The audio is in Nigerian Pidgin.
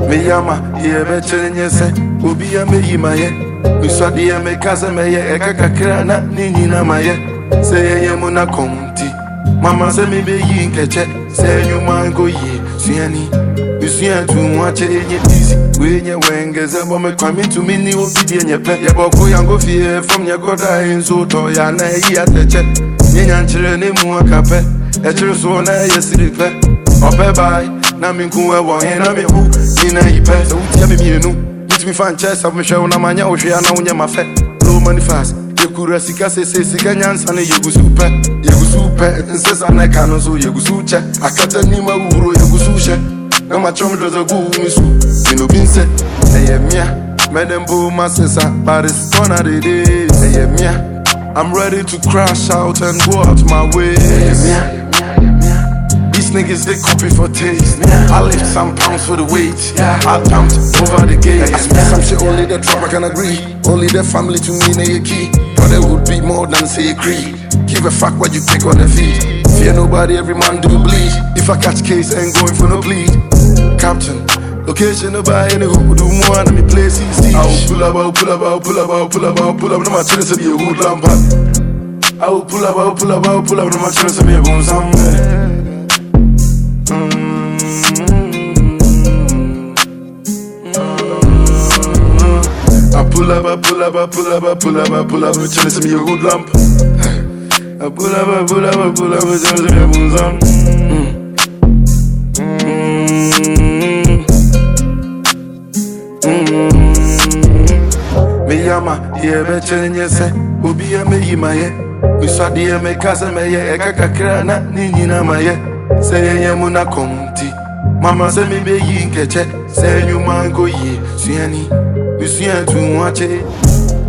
Me yama, ye better than say, Ubi a me yimaye. Me swadi a me casa me ye, Eka krana, Nina maye. Say ye muna conti. Mama say me be yin catch, say you man go ye, Siani. You see, I too much in your easy. When you wangers, I'm coming to me, you will be in your pet. Your boy, and go fear from your god, I in so toy, and I hear the check. Yan children, more capet. A church one, I yesterday. Up by Naminku, and I'm who in a pass. So tell me, you know, it's me fan chest of Michelle Namanya, Ocean, and my fat. Low money fast. You could Rasika say, Siganyans, and you go super. You go super, and says, and I can't so you go sucha. I cut a Nima Uro, you go susha. No my chum does a good miss. You know, been said, hey, mia, Madam Boo, my sister, but it's one of the days. Hey, mia, I'm ready to crash out and go out my way. Hey, mia. These niggas, they copy for taste. I lift some pounds for the weight. I dumped over the gate. I spent some shit, only the drop I can agree. Only the family to me, they a key. But they would be more than say creed. Give a fuck what you take on the feet. Fear nobody, every man do bleed. If I catch case, I ain't going for no plead. Captain, location nobody, any who do more than me place easy. I will pull up, I will pull up, I will pull up, I will pull up, I will pull up. No my chance to be a good lamp. I will pull up, I will pull up, I will pull up. No my chance to be a good somewhere. I pull up, I pull up, I pull up, I pull up, I pull up. No chance to be a good lamp. I pull up, I pull up, I pull up. No chance to be a good lamp. Me yama, ye better than you say. Ubi a me yimaye. Me swadi a me casa me ye. Eka krana, Nina maye. Say ye muna conti. Mama say me be yin catch. Say you man go ye. Siani, you see I too much.